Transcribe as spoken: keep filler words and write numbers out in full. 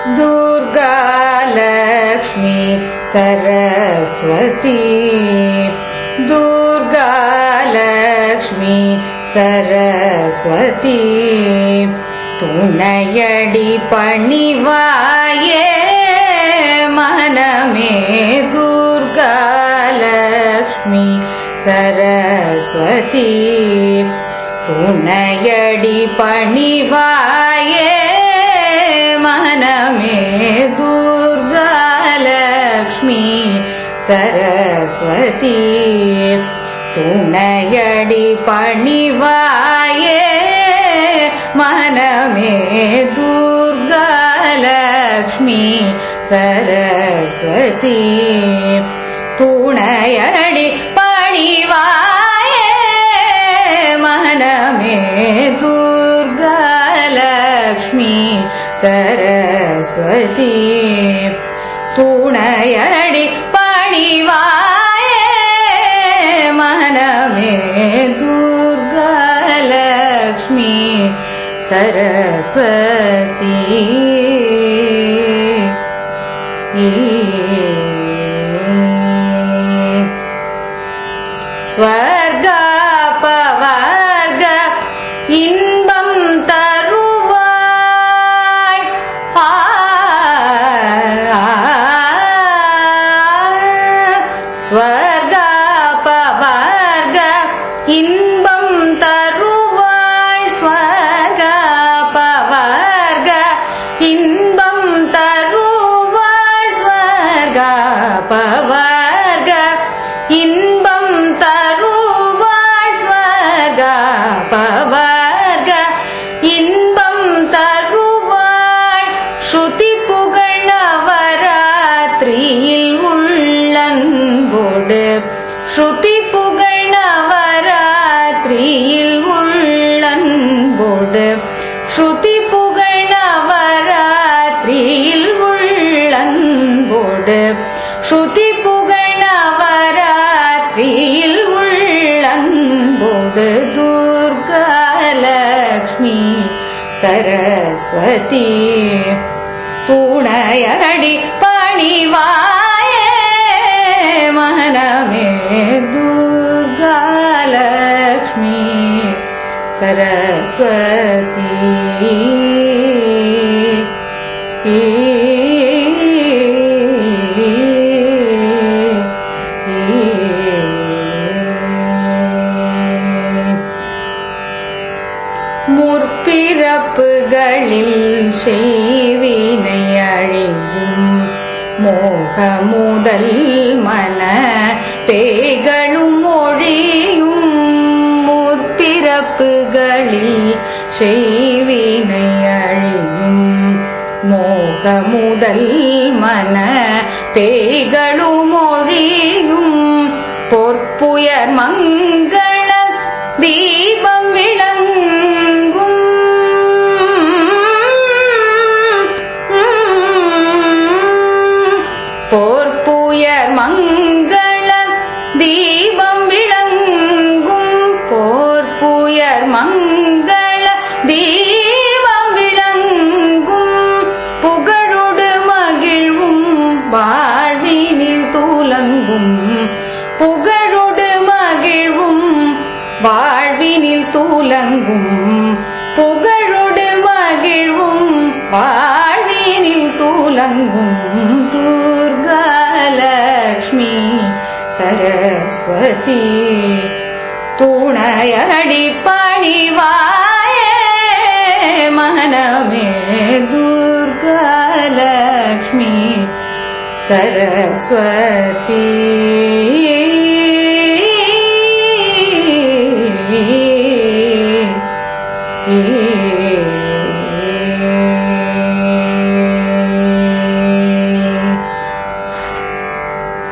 दुर्गा लक्ष्मी सरस्वती दुर्गा लक्ष्मी सरस्वती तुणयडि पणिवाये मनमे दुर्गा लक्ष्मी सरस्वती तुणयडि पणिवाये मनमे दुर्गा लक्ष्मी सरस्वती तुणयडि पणिवाये मनमे दुर्गा लक्ष्मी सरस्वती तुणयडि पणिवाये मनमे दुर्गा लक्ष्मी सरस्वती तुणयडि पणिवाये मनमे दुर्गा लक्ष्मी सरस्वती स्वर्गापवर्ग इन्बं तरुवाय स्वर्गापवर्ग इन्बं तरुवाय स्वर्गापवर्ग इन्बं तरुवाय स्वर्गापवर्ग इन्बं तरुवाय स्वर्गापवर्ग इन्बं तरुवाय श्रुति पुगழ் நவராத்திரியில் உள்ளன்போடு श्रुति पुगழ் நவராத்திரியில் உள்ளன்போடு श्रुति पुगழ் நவராத்திரியில் உள்ளன்போடு श्रुति पुगழ் நவராத்திரியில் உள்ளன்போடு दुर्गा लक्ष्मी सरस्वती तुणयडि पणिवाये मनमे दुर्गा लक्ष्मी सरस्वती முற்பிறப்புகளில் செய்வினை அழிவும் மோகமுதல் மன பேய்களும் ஒழியும் முற்பிறப்புகளில் செய்வினை அழியும் மோகமுதல் மன பேய்களும் ஒழியும் பொற்புயர் மங்கள தீபம் விளங்கும் பொற்புயர் மங்கள தீபம் விளங்கும் பொற்புயர் மங்கள தீபம் விளங்கும் புகழொடு மகிழ்வும் வாழ்வினில் துலங்கும் புகழொடு மகிழ்வும் வாழ்வினில் துலங்கும் புகழொடு மகிழ்வும் வாழ்வினில் துலங்கும் दुर्गा लक्ष्मी सरस्वती तुणयडि पणिवाये मनमे दुर्गा लक्ष्मी सरस्वती